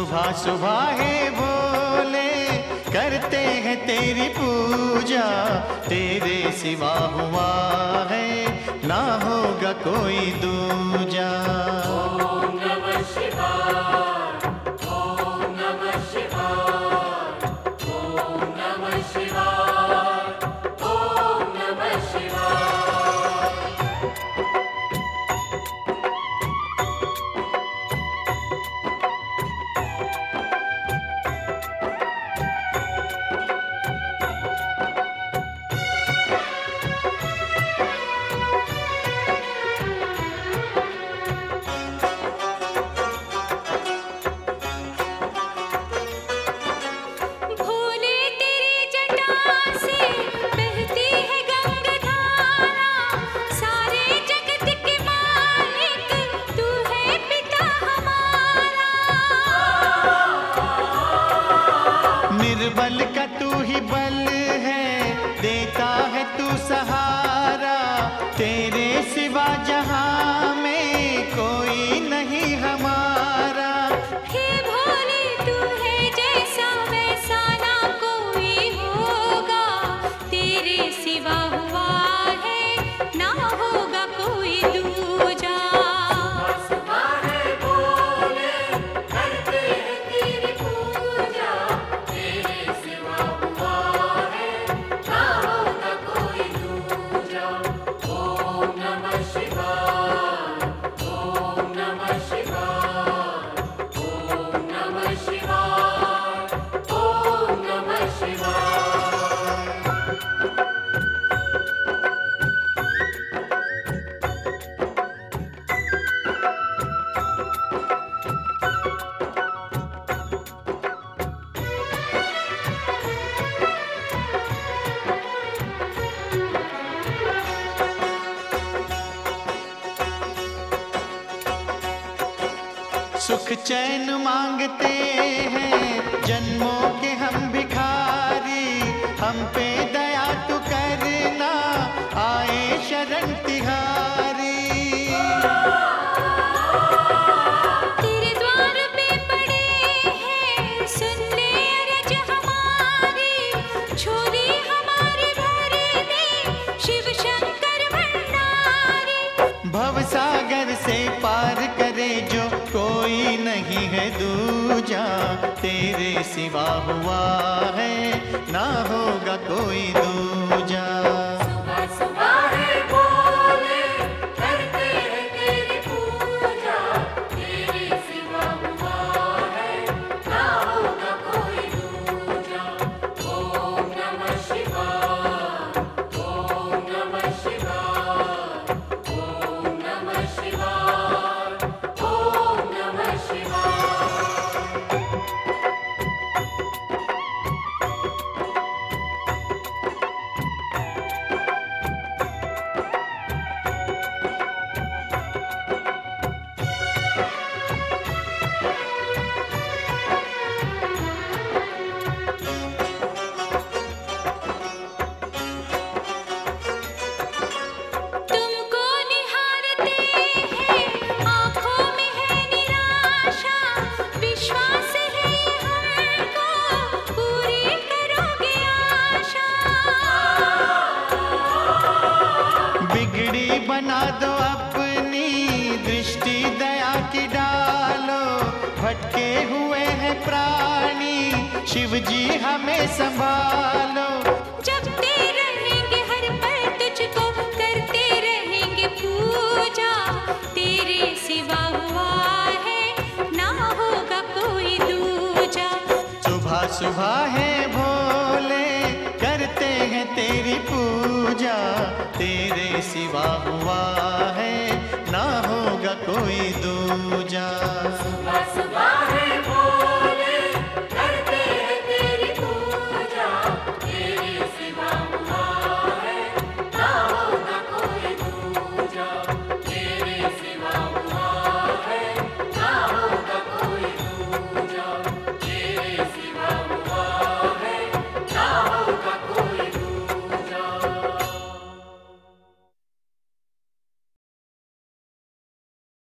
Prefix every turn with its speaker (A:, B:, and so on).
A: सुबह सुबह है भोले करते हैं तेरी पूजा, तेरे सिवा हुआ है ना होगा कोई दूजा।
B: ओम नमः शिवाय, ओम नमः शिवाय, ओम नमः शिवाय, ओम नमः शिवाय।
A: निर्बल का तू ही बल है, देता है तू सहारा, तेरे सिवा जहां में कोई नहीं हमारा।
C: हे भोले तू है जैसा वैसा ना कोई होगा, तेरे सिवा हुआ है ना होगा कोई दूजा।
A: सुख चैन मांगते हैं जन्मों के हम भिखारी, हम पे दया तू करना आए शरण तिहारी।
C: तेरे द्वार पे पड़े हैं सुन ले अरज हमारी, झोली हमारी भर दे शिव शंकर भंडारी।
A: भवसागर से पार करे जो कोई नहीं है दूजा, तेरे सिवा हुआ है ना होगा कोई दूजा।
B: सुबह सुबह है भोले करते हैं तेरी पूजा, तेरे सिवा हुआ है ना होगा कोई दूजा। ओम नमः शिवाय, ओम नमः शिवाय, ओम नमः शिवाय, ओम नमः शिवाय।
C: तुमको निहारते हैं आँखों में है निराशा, विश्वास है हमको पूरी करोगे आशा।
A: बिगड़ी बना दो अपनी दृष्टि दया की डालो, भटके हुए हैं प्राणी शिव जी हमें संभालो।
C: जपते रहेंगे हर पल तुझको, करते रहेंगे पूजा, तेरे सिवा हुआ है ना होगा कोई दूजा।
A: सुबह सुबह है भोले करते हैं तेरी पूजा, तेरे सिवा हुआ है ना होगा कोई दूजा।
B: सुबह सुबह